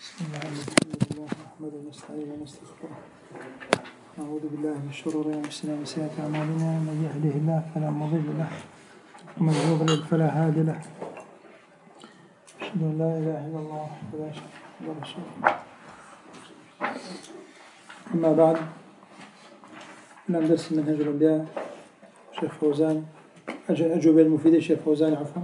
بسم الله الحمد لله نحمده ونستعينه ونستغفره نعوذ بالله من شرور أنفسنا وسيئات أعمالنا من يهده الله فلا مضل له ومن يضلل فلا هادي له أشهد أن لا إله إلا الله وحده لا شريك له رسول أما بعد نعم درس منهج الأنبياء شيخ فوزان أجوبة المفيدة الشيخ فوزان عفوا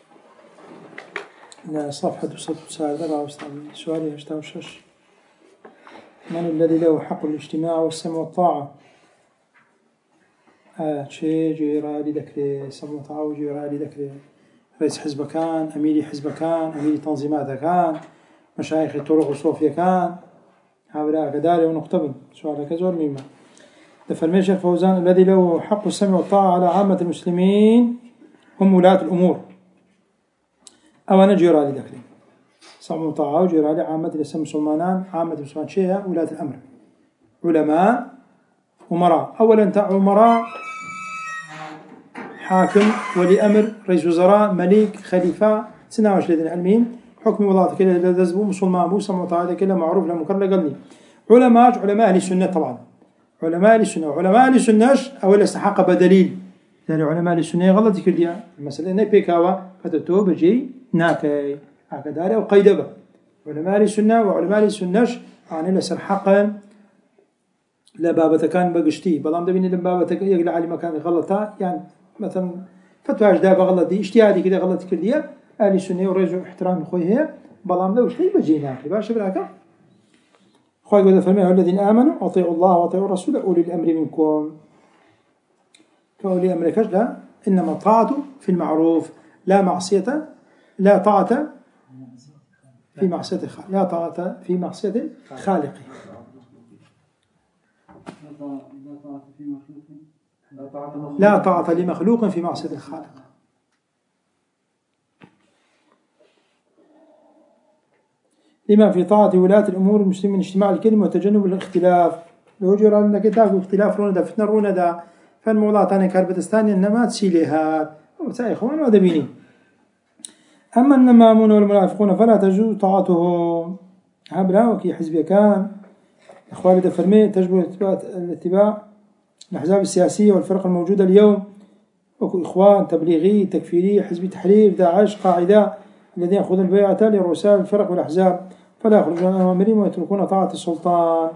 صفحة 64 سؤالي 86 من الذي له حق الاجتماع والسمع والطاعة؟ شيء جيرا لذكر سمع والطاعة وجيرا لذكر رئيس حزب كان أميري حزب كان أميري تنظيمات كان مشايخ الطرق الصوفية كان هؤلاء كداري ونقطبن سؤال كزور مما فرمي الشيخ فوزان الذي له حق السمع والطاعة على عامة المسلمين هم ولاة الأمور أو أنا جيرا لذكري سمع وطاعة وجيرا لعامة المسلمان عامة المسلمان شيئا ولاة الأمر علماء أمراء أولا أنت أمراء حاكم ولي أمر رئيس وزراء ملك خليفة سناوش لدينا علمين حكم وضعت كلا لذزبو مسلمان بو سمع وطاعة كلا معروف لمكر لقلني علماء أهل السنة طبعا علماء أهل السنة وعلماء أهل السنة أولا استحق بدليل يعني علماء أهل السنة غلط كرديا المسألة إنه بيكاوا فتتو بجي ناكي هكذا أو قيدبه علماء السنة وعلماء السنة عن لسر حقا لبابة كان بقشتي بلام دبيني لبابة يقلع على مكان غلطة يعني مثلا فتوى أجداب غلط دي اجتهادي كده غلط كردية أهل السنة ورجع احترام أخوي هي بلام ده وشتي بجي ناكي باش براكا أخوي قد فرميه الذين آمنوا أطيعوا الله وأطيعوا الرسول أولي الأمر منكم كأولي أمر كجلا إنما طاعته في المعروف لا معصية لا طاعة في معصية الخالق لا طاعة في معصية خالقه لا طاعة لمخلوق في معصية الخالق لما في طاعة ولاة الأمور المسلمين اجتماع الكلمة وتجنب الاختلاف لو جرى أنك تاكل اختلاف رونا دا فتنة رونا دا فالموضوع تاني كاربتستاني إنما تسيليها وتساي إخوان وأدبينين أما النمامون والمنافقون فلا تجوز طاعتهم عبرا وكي حزب كان إخواني تفرمي تجب الاتباع الأحزاب السياسية والفرق الموجودة اليوم وكو إخوان تبليغي تكفيري حزب تحريف داعش قاعدة الذين يأخذون البيعة لرؤساء الفرق والأحزاب فلا يخرجون عن أوامرهم ويتركون طاعة السلطان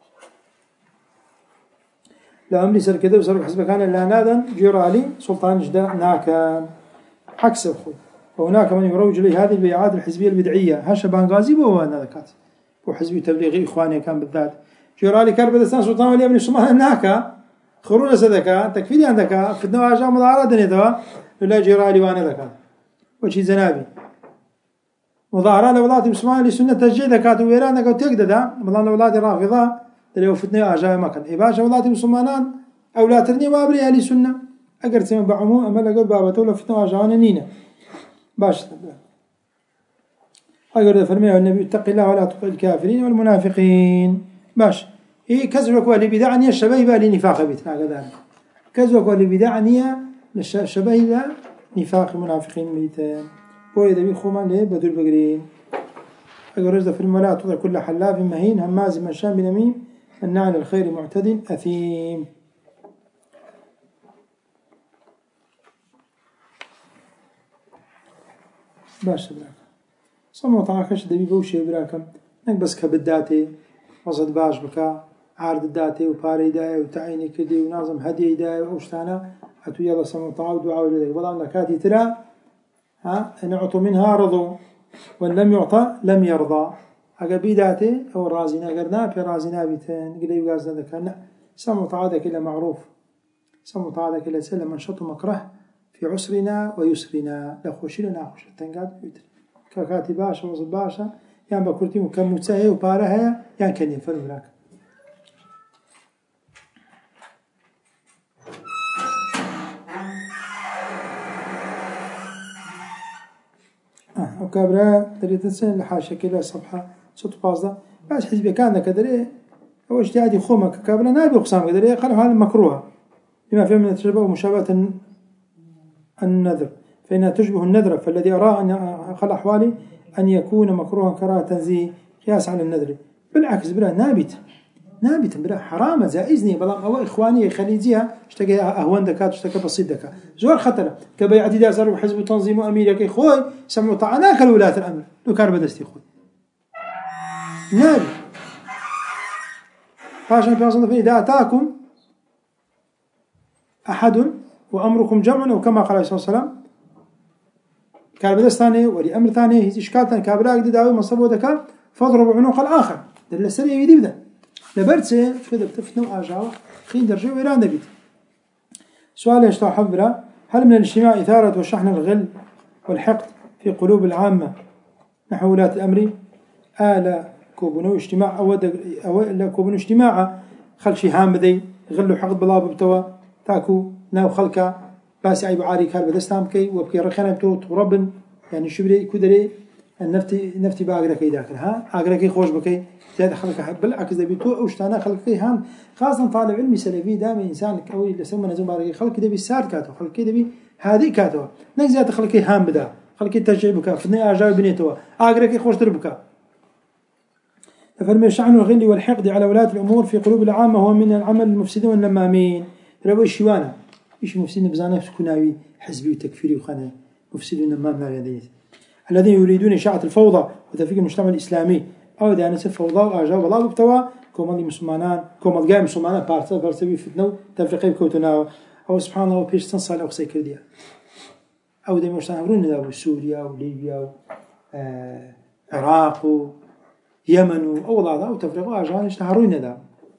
لا أمري سر كذا وسر حزب كان لا نادا جيرالي سلطان جدا ناكا عكس أخوي وهناك من يروج لهذه البيعات الحزبية البدعية هاشا بانغازي بو أنا ذكرت وحزبي تبليغي إخواني كان بالذات جيرالي كربدستان سلطان ولي أمن الصومال ناكا خرونا سدكا تكفيري عندك في النواجع مظاهرات دنيا لا جيرالي وانا ذكرت وشي زنابي مظاهرات لولاة المسلمين لسنة تشجيع ذكات ويرانك وتقددا والله لولاة رافضة تلو فتنة أجاي مكان إباشا ولاة المسلمان أو لا ترني وابري أهل السنة أقر سيما بعمو أما لقل بابته ولا فتنة أجانا نينا باش أقر فرميه النبي اتق الله ولا تطع الكافرين والمنافقين باش إيه كذبك والبدعني الشبه بالي نفاق بيتنا كذلك كذبك والبدعني الشبه لا نفاق المنافقين بيتين بوي دبي خوما ليه بدل بقرين أقر رجل فرميه لا تطع كل حلاف مهين هماز مشان بنميم مناع للخير معتد أثيم باش براكم صمو طاعكش دبي بوشي براكم نك بس كبداتي وصد باش بكا عارض داتي وباري داي وتعيني كدي ونازم هدي داي وأوشتانا هاتو يلا صمو طاع ودعاء ولدي والله لكاتي ترى إن أعطوا منها رضوا وإن لم يعطى لم يرضى أقبي داتي أو رازينا قرنا في رازينا بيتين قليب قازنا ذكرنا صمو طاع ذاك إلا معروف صمو طاع ذاك إلا سلم منشط مكره في عسرنا ويسرنا لا خوشي لنا خوش تنقاد بيتر كاكاتي باشا وصل باشا يعني بكرتي مكم متساهي وبارها يعني كان يفرم لك وكابرا دريت السنة لحاشا كلا صبحة صوت بازدا باش حزبي كان كدري هو اجتهادي خومك كابرا نابي قسام كدري قالوا هذا مكروه لما فيه من التشبه ومشابهة النذر فإنها تشبه النذر فالذي أراه أن أقل أحوالي أن يكون مكروها كراهة تنزيه قياس على النذر بالعكس برا نابت برا حرام جائزني بلام أو إخواني خليجيها اشتكي أهون دكات اشتكي بسيط دكات زور خطر كبيعة داسر وحزب تنظيم أميرك خوي سمعوا طعناك الولاة الأمر لو كان بدستي خوي نابت فاشن في أصلا إذا أتاكم أحد وأمركم جمع وكما قال عليه الصلاة والسلام كان بدس ثاني ولي أمر ثاني هي إشكال ثاني كابراك داوي مصب ودكا فاضرب عنق الآخر دل السريع يدي لبرتسه كذا بتفتنوا أجاوة خين درجة ويران دبيت سؤال يشتاح حبرة هل من الاجتماع إثارة وشحن الغل والحقد في قلوب العامة نحو ولاة الأمر آلا كوبنو اجتماع أو كوبنو اجتماع خلشي هامدي غل وحقد بلا بتوا تاكو ناو خلكا باسي عيب عاري كار بدستام كي وبكي رخنا بتو تربن يعني شبري كدري نفتي باقركي داخل ها اقركي خوش بكي زاد خلك بالعكس دبي تو اوشتانا خلكي هان خاصه طالب علمي سلفي دائما انسان او اللي سمى نزم بارك خلك دبي سار كاتو خلك دبي هذه كاتو نزيد خلكي هام بدا خلكي تجيبك فني اجاوب بنيتو اقركي خوش تربك فالمي شحن الغل والحقد على ولاة الامور في قلوب العامه هو من العمل المفسدين والنمامين ربوا الشوانه ايش مفسدين بزانه كناوي حزبي وتكفيري وخنا مفسدين والنمام لا يدين الذين يريدون إشاعة الفوضى وتفكيك المجتمع الإسلامي أو دي أنسف فوضى وأجاب الله بكتوا كومالي مسلمان كومال جاي مسلمان بارتي بفتنو تفرقي بكوتنا أو سبحان الله وبيش تنصال أو سيكرديا أو دي مجتمعون ذا سوريا وليبيا العراق ويمن أو الله أو تفرقوا أجاب اشتهرون ذا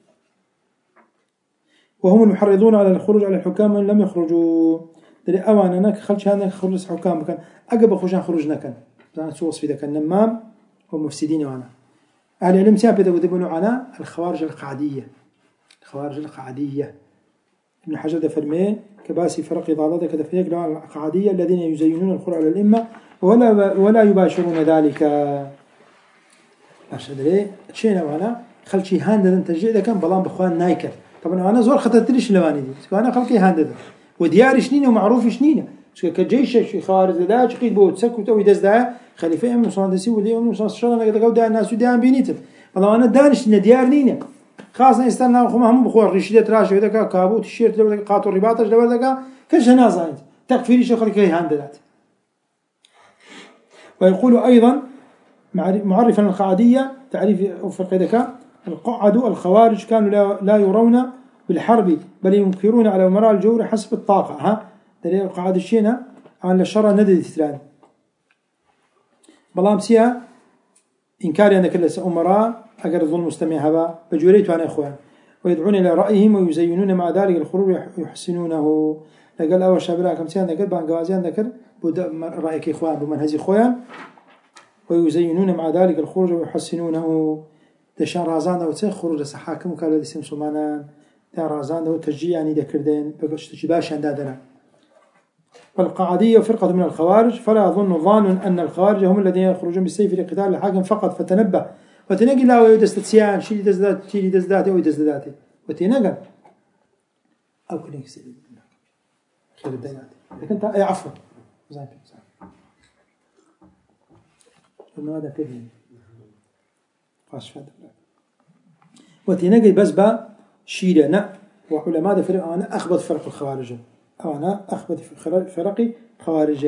وهم المحرضون على الخروج على الحكام من لم يخرجوا دري أوان أنا خلش هذا خروج حكام بكن أجب خوشان خروجنا كان زين سوص في ذاك النمام ومفسدين وأنا أهل العلم سياب يدبنوا على الخوارج القعدية ابن حجر دفرمي كباسي فرق ضالته كدفيك لو القعدية الذين يزينون الخروج على الأمة ولا يباشرون ذلك أشدري شينا وأنا خلشي هاند تجي إذا كان بلان بخوان نايكر طبعا أنا زور خطرت ليش لواني دي أنا خلقي هاند وديار شنينه ومعروف شنينه كجيش خوارج ذا شقيد بوت سكوت أو يدزدها خليفة من صندسي ولي من صندسي أنا قد قودها الناس وديان بينيتهم والله أنا دانش نديار نينه خاصة استنى خمهم بخور رشيدة راش وذاك كابوت الشيرت لو ذاك قاطو الرباطة لو ذاك كش نازعين تكفيري شو خليك هاندلات ويقول أيضا معرفا القعدية تعريف فرق ذاك القعد الخوارج كانوا لا يرون بالحرب بل ينكرون على أمراء الجور حسب الطاقة ها دليل قاعد الشينا عن الشر ندد تلان بلام سيا إنكار أن كل أمراء أجر الظلم مستمع هذا بجوريت عن إخوان ويدعون إلى رأيهم ويزينون مع ذلك الخروج يحسنونه لقال أول شابلا كم سيان ذكر بان جوازيان ذكر بدا رأيك إخوان بمنهج إخوان ويزينون مع ذلك الخروج ويحسنونه دشان رازان وتسخ خروج الصحاكم وكالة اسم سلمان دا رازان دو تشجيع يعني ذكردين بباش عندنا والقعدية فرقة من الخوارج فلا أظن ظان أن الخوارج هم الذين يخرجون بالسيف لقتال الحاكم فقط فتنبه وتنقل لا ويدست سيان شيء دزدات تيلي دزداتي أو دزداتي وتنقل أو كل يكسر خير الدينات لكن أنت أي عفوا زين هذا كذي قاش فهذا وتنقل بس با شيرنا وعلماء فرق أنا أخبط فرق الخوارج أنا أخبط فرق خوارج.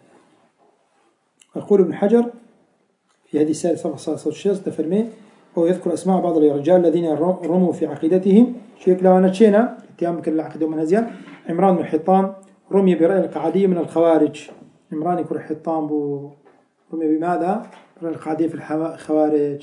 يقول ابن حجر في هذه السالة صلى الشيخ تفرمي ويذكر أسماء بعض الرجال الذين رموا في عقيدتهم شيك لو أنا تشينا اتيام كل العقيدة من هزيان عمران بن حطام رمي برأي القعدية من الخوارج. عمران يكون حطام رمي بماذا؟ برأي القعدية في الخوارج.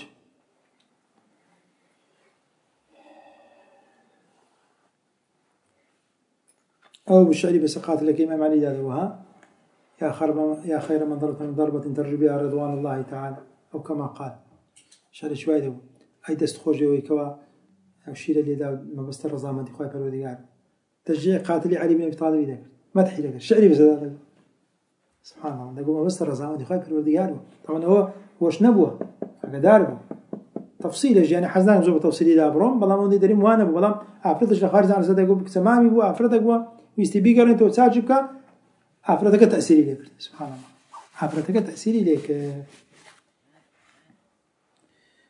أو بالشعر بسقات لك إمام علي دادوها يا خير من ضربة ترجو بها رضوان الله تعالى أو كما قال شعر شوي دو أي دستخوجي ويكوا أو شير اللي دا ما بستر رضامة دي خواهي فروديقار تشجيع قاتلي علي بن أبي طالب ذاك ما تحي لك الشعري بس هذا سبحان الله دا ما بستر رضامة دي خواهي فروديقار طبعا هو وش نبوه داربه تفصيل يعني حزنان زوب تفصيلي دابرم بلا ما ندي دريم وانا بلا أفرضش لخارج عن زاد يقول بكتمامي بو أفرضك بو ويستبي قرن تو تساجبك أفرضك تأثيري لك سبحان الله أفرضك تأثيري لك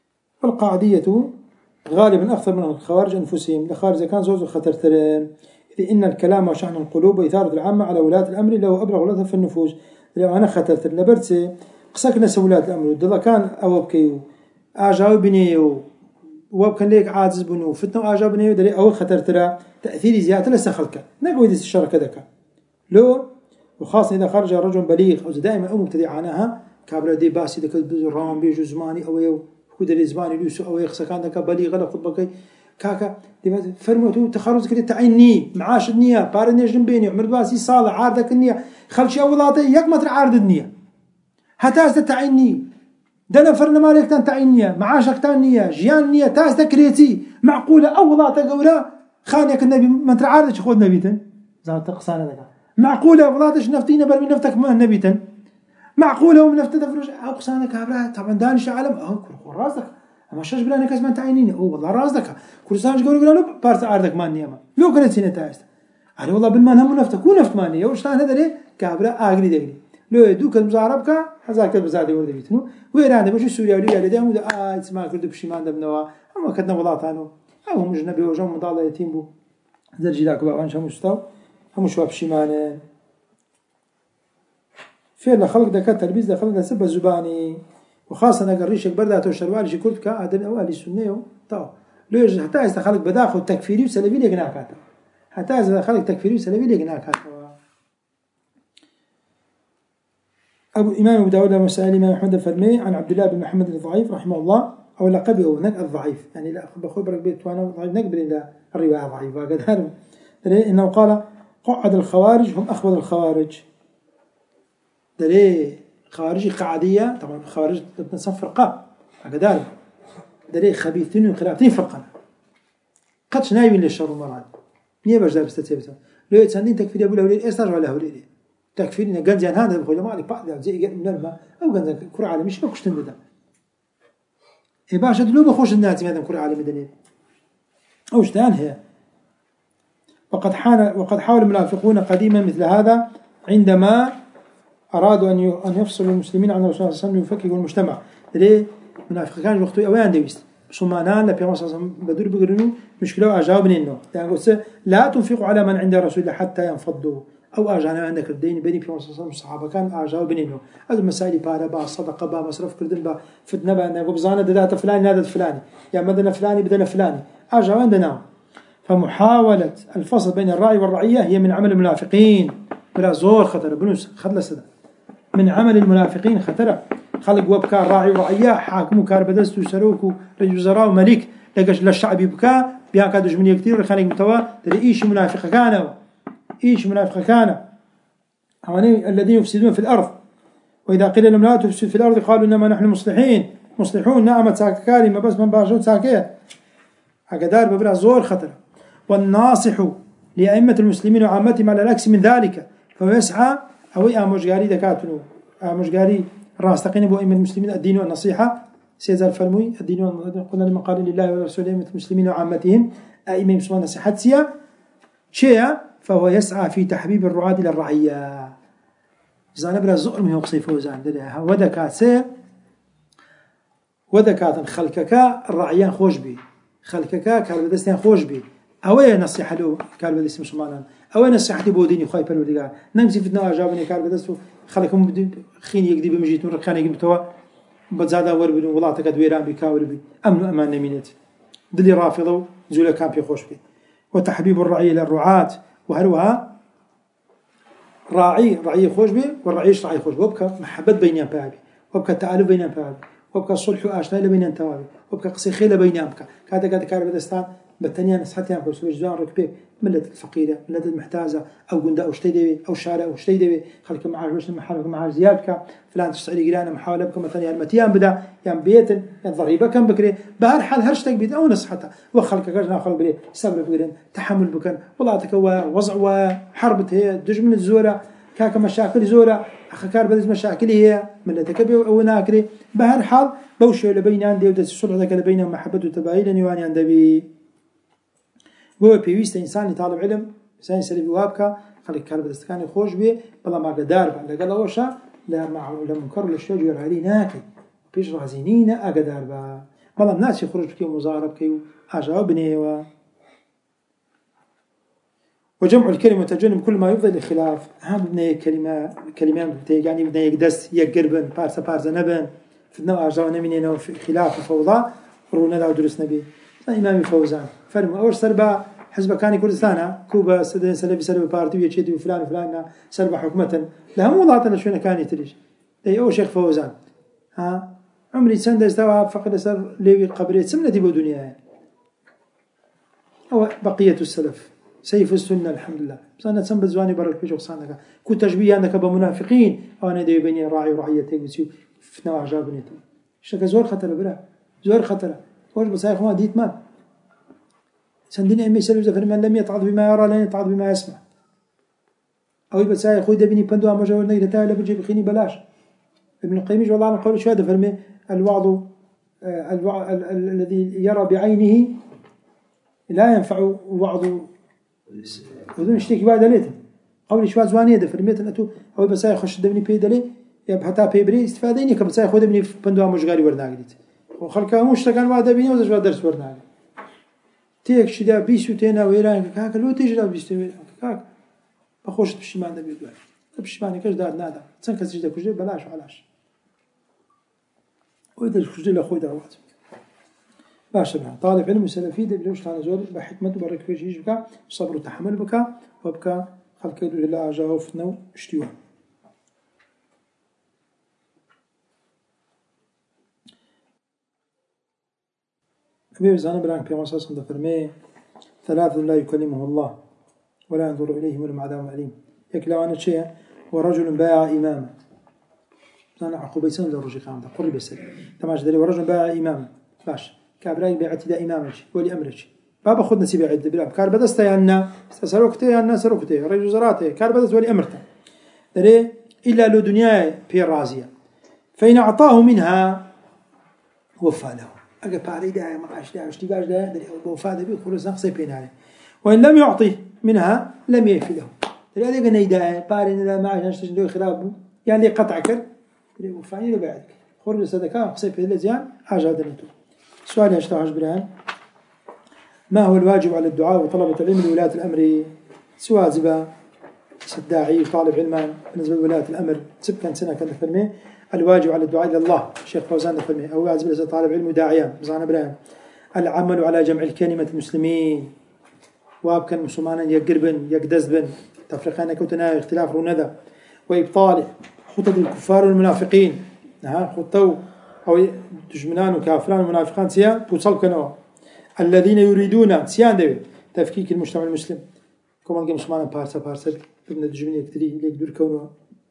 والقاعدية غالبا أخطر من الخوارج أنفسهم، الخوارج كان زوج خطر ترى، إذ إن الكلام وشحن القلوب وإثارة العامة على ولاة الأمر لو أبلغ ولادها في النفوس. لو أنا خطر ترى لبرتسي قسكنا سولاة الأمر ودلا كان أو بكيو أجاو بنيو وكان ليك عاجز بنو فتنو أجاو بنيو دري أو خطر ترى تأثير زيادة لسه خلك نقول ديس الشركة ذكا لو وخاصة إذا خرج رجل بليغ أو دائما أو مبتدع عنها كابر دي باسي ذاك الرام بيجو زماني أو يو كودري زماني ليسو أو يخسر كان ذاك بليغ لا خطبك كاكا فرمتو تخرج كده تعيني معاش النية بارني جنبيني عمر باسي صالح عاردك النية خلشي أولاتي يقمت عارد النية هتاز تعيني دنا فرنا مالك تان تعينية معاشك تان نية جيان نية تاز تكريتي معقولة أولات قولا خانيك النبي ما تعاردش خود نبيتن زاد تقصانا ذاك معقولة أولاتش نفتينا برمي نفتك ما نبيتن معقولة ومن نفتك فروش أقصانا كابرا طبعا دانش عالم أهو كل راسك أما شاش بلانك اسمان تعينيني أو والله راسك كل سانش قولوا له بارت عاردك ما نية ما لو كانت سنة تاست على والله بالمان هم نفتك ونفت مانية وش هذا ليه كابرا أغري دقني لو يدوك المزاربك هذا كذا بزادي ورد بيتنو ويرانه بشو سوريا ولي على دام وده تسمع كردو بشيمان دبنوا أما كتنا ولاطانو أو مجنبي وجم مضالة يتيم بو درجي لك بقى وانش مستوى هم شو بشيمان فعل خلق ده كتلبيز ده خلق ده سب زباني وخاصة نقريشك بردات وشروال شي كرد كأهدن أولي السنة طاو لو يجي حتى إذا خلق بداخل تكفيري وسلبي لي جناكاته حتى إذا خلق تكفيري وسلبي لي جناكاته أبو الإمام أبو داود مسائل الإمام أحمد الفرمي عن عبد الله بن محمد الضعيف رحمه الله أو لقبه نك الضعيف يعني لا بخوي برك بيت وأنا ضعيف نقبل إلى الرواية ضعيفة قد إنه قال قعد الخوارج هم أخبث الخوارج دليل خوارج قاعدية طبعا الخوارج تنصف فرقة قدار دليل خبيثين وخلافتين فرقة قدش نايبين للشر المراد نية باش دار بستتبته لو يتسندين تكفير أبو الهولي استرجع له الهولي تكفير إن جنزان هذا بقول ما عليك بعد زي من الماء أو جنزان كرة عالمية شو بكش تندم إيه باش دلو بخوش الناس هذا كرة عالمية دليل أوش تانها وقد حاول المنافقون قديما مثل هذا عندما أرادوا أن يفصلوا المسلمين عن الرسول صلى الله عليه وسلم ويفككوا المجتمع ليه منافق كان وقته أوان دويست مسلمانان لبيعوا صلى الله عليه وسلم بدور بقرنوا مشكلة أجاوبني إنه يعني قلت لا تنفقوا على من عند الرسول الله حتى ينفضوا أو أجانا عندك الدين بني بيعوا صلى الله عليه وسلم الصحابة كان أجاوبني إنه هذا المسائل بارا با صدقة با مصرف كردن با فتنة با أنا قبضانة دات فلان نادت فلاني يا مدنا فلاني بدنا فلاني أجاوا عندنا فمحاولة الفصل بين الراعي والرعية هي من عمل المنافقين بلا زور خطر بنوس خذ لسدا من عمل المنافقين خطر خلق وبكى راعي ورعية حاكم وكاربدست وسلوك ورجل وزراء وملك لقش للشعب يبكى بياك دجمني كثير خلق متوا ترى إيش منافق كان إيش منافق كان هؤلاء الذين يفسدون في الأرض وإذا قيل لهم لا تفسد في الأرض قالوا إنما نحن مصلحون نعمة ساككاري ما بس من باشون ساكيه هكذا ببرع زور خطر والناصح لأئمة المسلمين وعامتهم على العكس من ذلك فهو يسعى أو مشجاري دكاتره مشجاري راستقين بو أئمة المسلمين الدين والنصيحة سيزال فرموي الدين قلنا لما قال لله ورسوله أئمة المسلمين وعامتهم أئمة المسلمين نصيحة سيا شيء فهو يسعى في تحبيب الرعاة إلى الرعية زان برا زؤر من يقصيفه زان دلها ودكات خلكك الرعيان خوش بي خلكك كالبدستين خوش بي أوي نصيحة له كالبدست مسلمان أوي نصيحة بوديني خايف الودجار نمسي فتنا أجابني كالبدست خلكم بدين خين يقدي بمجيتون ركان يجيب توا بزادا وربن ولا تكاد ويران بكاور بي أمن أمان نمينت دلي رافضوا زولا كان في خوش بي وتحبيب الرعية للرعاة وهروها راعي خوش بي والرعيش راعي خوش بي وبكى محبة بينهم بابي وبكى تألف بينهم بابي وبكى صلح وآشنا بينهم توابي وبكى قصي خيل بينهم كذا كالبدستان بالتانية نصحتها كل سوي جزان ركبه ملة الفقيرة ملة المحتاجة أو جندا أو شتيدوي أو شارع أو شتيدوي خلك معاش باش المحل معاش زيادك فلان تشتري جيرانه محاولة بكم مثلا المتيان بدا يعني بيت الضريبة كم بكري بهر حال هرشتك بيت أو نصحتها وخلك جرنا خلك بري صبر بكرين تحمل بكن والله تكوا وضع وحربت هي دج من الزورة كاك مشاكل زورة أخكار بدز مشاكل هي ملة كبي أو ناكري بهر حال بوشي لبين عندي ودس الصلح ذاك لبين محبة وتباين يواني عند بي بو بيويست إنسان طالب علم إنسان سلبي وابكا خليك كلب دستكاني خوش بيه بلا ما قدار بقى لقى لوشا لا مع ولا منكر ولا شيء جرى عليه ناكي بيش رازينين أقدار بقى بەڵام ناچی خروج بکەی و مزارە بکەی و ئاژاوە بنێەوە. وجمع الكلمة وتجنب كل ما يفضي للخلاف. هم بني كلمات يعني بدنا يقدس يقربن بارسة نبن في النوع أجاو نمينينه في خلاف وفوضى رونا لا درس نبي. إمام فوزان فرموا أول سربا حزب كان كردستان كوبا سلبي بارتي ويشيدي وفلان سربا حكومة لها مو ضاطنا شوية كان يتريش. ده أول شيخ فوزان عمري سند استوى فقد صار لي قبريت سمنة دي بدنيا أو بقية السلف سيف السنة الحمد لله. بس أنا تسمى بزواني برك بيجو صانك كنت تشبيه عندك بمنافقين أو أنا دي بيني راعي ورعيتي وسيو في نوع جابنيته. شك زور خطر بلا زور خطر. وش بس يا إخوان ديت ما سندني أمي سلف زفر من لم يتعظ بما يرى لن يتعظ بما يسمع. أو بس يا إخوي ده بني بندوا مجاور نجد تاعي لبجيب خيني بلاش. ابن القيم والله أنا قول شو هذا فرمي الوعظ الذي يرى بعينه لا ينفع وعظ بدون اشتكي بعد ليته قولي شو زوانيه ده فرميت انتو او بس يخش دبني بيدلي يا حتى بيبري استفاديني كبس ياخذ دبني بندوا مشغالي ورناقليت وخلكها مش تكن بعد بيني ولا درس ورناقلي تيك شدا بيسو تينا ويران كاك لو تجرا بيستوي كاك بخوش بشمان ده بيقول بشماني كاش دار نادا سن كسج ده كوجي بلاش علاش ويدر كوجي لاخوي دروات باشا طالب علم سلفي ده بلوش تاع زول بحكمته برك فيش يجبك صبر وتحمل بك وبك خلق يدو إلا أجاو فتنو اشتوى. أبي زانا بران في مساس عند فرمي ثلاث لا يكلمه الله ولا ينظر إليهم ولهم عذاب أليم. يكلا وانا شيء ورجل باع إماما زانا عقوبة سنة للرجل خامدة قرب السلام تماش دلي ورجل باع إماما باش كابراي بيعتي دا إمامك ولي أمرك بابا خذ نسيب عد بلاب كار بدست يانا سروكتي يانا سروكتي رجل زراته كار بدست ولي أمرته دري إلا لو دنيا في رازية فإن أعطاه منها وفى له أجا باري دا ما عاش دا اشتباش دا دري وفى ده بيخلص نقصي بين عليه وإن لم يعطيه منها لم يفي له دري هذا جني دا باري لا ما عاش نشتري خراب يعني قطع كر دري وفاني له بعد خرج صدقة نقصي بين الزيان حاجة دنيته. سؤال يشتغل برهان ما هو الواجب على الدعاء وطلبة العلم لولاة الأمر سواء زبا الداعي وطالب علما بالنسبة لولاة الأمر سبكا سنة كان فرمي الواجب على الدعاء إلى الله الشيخ فوزان فرمي أو واجب لسه طالب علم وداعيا مزانا برهان العمل على جمع الكلمة المسلمين وابكا مسلمانا يقربن يقدزبن تفرقان كوتنا اختلاف رونذا وإبطال خطط الكفار والمنافقين خطو أو دجمنان وكافران ومنافقان سيان توصل كنوا الذين يريدون سيان دبي تفكيك المجتمع المسلم كما نقول مسلمان بارسا ابن دجمني يكتري ليك دور كونه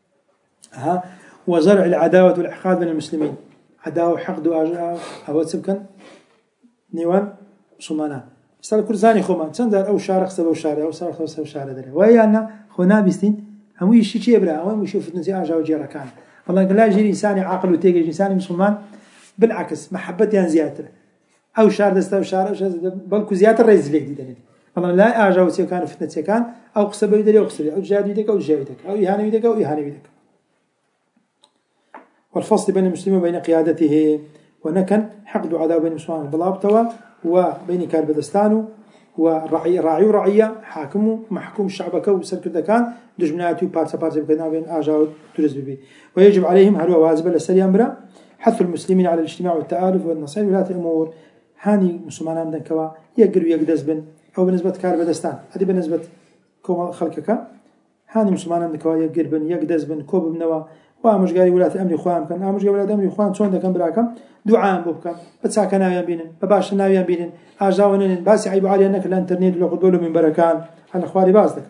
وزرع العداوة والإحقاد بين المسلمين عداوة حقد وأجاء أو سبكا نيوان مسلمان استال كل ثاني خوما تندر أو شارق سبب شارع أو شارق سبب شارع ده وهي أن خونا بيستين هم يشي يبرا هم يشوف نزي أجاء وجيرا كان والله لا يجي إنسان عاقل وتيجي إنسان مسلمان بالعكس محبتي زيادة أو شار دستا وشار بلكو زيادة الرئيس ليه دي والله لا أجاو سيكان فتنة سيكان أو قصبة يدري أو قصبة أو جاد يدك أو جاد يدك أو إهانة يدك أو إهانة يدك. والفصل بين المسلمين وبين قيادته ونكن حقد عداوة بين المسلمين والبلابطوة وبين كاربدستان ورعي ورعية حاكم محكوم الشعب كو سرك دكان دجمناتي بارسا بكنا بين أجاو ترز بي ويجب عليهم هل واجب السريان برا حث المسلمين على الاجتماع والتآلف والنصير ولاة الأمور هاني مسلمان من كوا يقروا يقدس بن أو بالنسبة كاربدستان هذه بالنسبة كوم خلقك هاني مسلمان من كوا يقر بن يقدس بن كوب بنوا وامش قال ولاة الأمر إخوان كان امش قال ولاة الأمر إخوان شون ده كان براكم دعاء بوبكم بتساكنا يا بينن بباش ناويا بينن أجاونن بس عيب علي أنك الإنترنت لو قدولوا من بركان أنا إخواني باز ذاك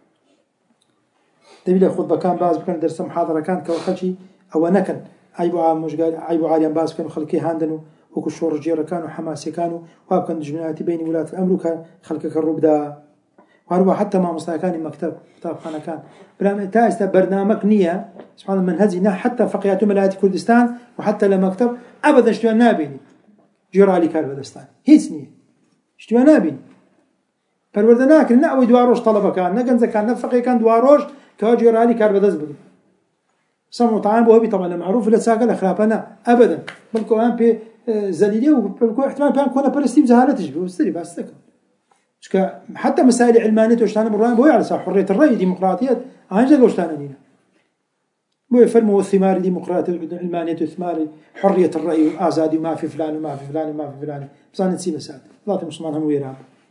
تبي خطبة كان باز بكن درس محاضرة كان كوخشي أو نكن عيب عالي باز كانوا خلقي هاندنو وكل شور جيرة كانوا حماسي كانوا وابكن جمعاتي بين ولاة الأمر وكان خلقك الربدا وهو حتى ما مصنع كان مكتب خانة كان بلا تاست برنامج نية سبحان الله منهجنا حتى فقيات ملايات كردستان وحتى لمكتب أبدا اشتوى نابيني جيرالي كردستان هيس نية اشتوى نابيني فالوردناك نأوي دواروش طلبة كان نجن كان نفقي كان دواروش كواجيرالي كردستان صمو طعام بوهبي طبعا معروف لا ساقل أخرابنا أبدا بل كمان زليلية وبالكو احتمال بيان كونه برستي وزهالتش بيوستري بس ذكر حتى مسائل علمانية وشتان بالرأي بوي على صح حرية الرأي ديمقراطية عنجا وشتان دينا بوي فرموا الثمار ديمقراطية علمانية الثمار حرية الرأي وآزادي وما في فلان وما في فلان وما في فلان بس أنا نسي مسائل الله مسلمان هم ويراب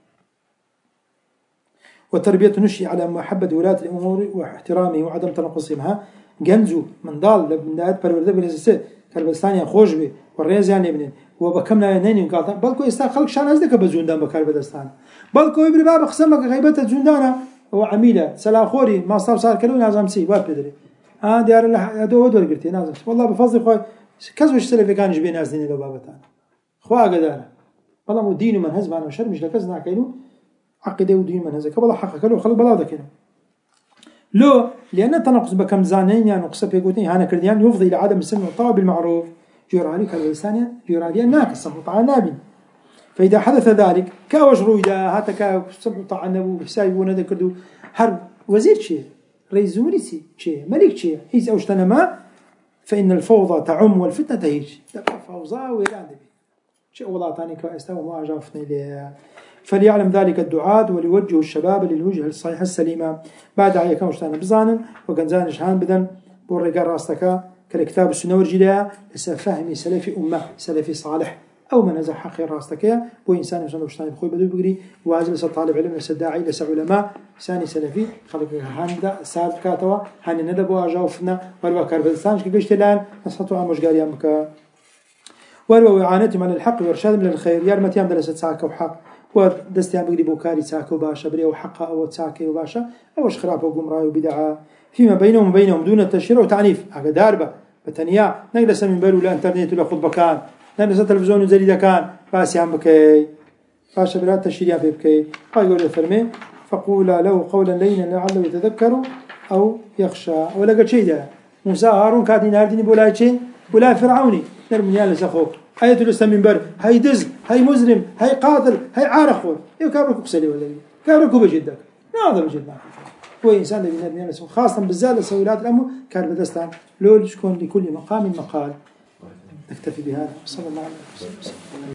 والتربية نشي على محبة ولاة الأمور واحترامه وعدم تنقصها جنزو من ضال لبنات برورده بنسسه كربستانيا خوش به والرئيس يعني ابنين وبكمنا نيني قالت بلكو استا خلق شان ازدك بزوندان بكربستان بلكو ابن باب خصمك غيبته زوندانا هو عميله سلاخوري ما صار كلو لازم سي واب بدري ديار الله دو قلتي نازل والله بفضل خوي كزوش سلفي كان جبين ناس دين لو بابتان خوا قدار والله مو دين من هزم انا شر مش لكزنا كيلو عقيده ودين من هزك والله حقك له خلق بلا ذاك لو لأن تنقص بكم زانين يعني نقص بيقولني هانا كرديان يفضي إلى عدم السمع والطاعة بالمعروف جورالي كالإنسان جورالي ناقص سمع وطاعة نابي فإذا حدث ذلك كأوجروا إذا هاتك سمع وطاعة نبو بحسابي ذا كردو هر وزير شيء رئيس جمهورية شيء ملك شيء هيس أوشتنا ما فإن الفوضى تعم والفتنة تهيج تبقى فوضى ويران دبي شيء والله تاني كأستوى ما أجافتني ليه فليعلم ذلك الدعاة وليوجه الشباب للوجهة الصحيحة السليمة بعد عيا كمشتانا بزانا وكنزان جهان بدن بورقار راستكا كالكتاب السنة والجلاء لسا فهمي سلفي أمة سلفي صالح أو من هذا حقي راستكا بو إنسان يسان وشتاني بخوي بدو بقري وهذا لسا طالب علم لسا داعي لسا علماء ساني سلفي خلق هاندا ساب كاتوا هاني ندبوا أجاوفنا والوكار بلسانش كبشت الآن نصحتوا عن مشقاريان بكا وإعانتهم على الحق وإرشادهم للخير يارمتيام دلسة ساكا وحق ودستيان بقري بوكاري ساكا وباشا بريو حقا أو تساكا وباشا أوش خراب وقمراء وبدعاء فيما بينهم وبينهم دون التشهير وتعنيف هذا داربة بتنيا نجلس من بلو لا انترنت ولا خطبة كان نجلس تلفزيون وزريدة كان باسي عم بكي باشا بلا تشهير في بكي قال الفرمي فقولا له قولا لينا لعله يتذكر أو يخشى ولا قد شيء ده موسى هارون كاتين هارديني بولا شيء ولا فرعوني نرمي على سخو هاي تلسم من بر هاي دز هاي مزرم هاي قاتل هاي عارخور يو كابركو كسلي ولا كابركو بجدك ناظر بجد هو إنسان اللي نرمي على سخو خاصة بالذات سويلات الأمر كان بدستان لول شكون لكل مقام مقال نكتفي بهذا صلى الله عليه وسلم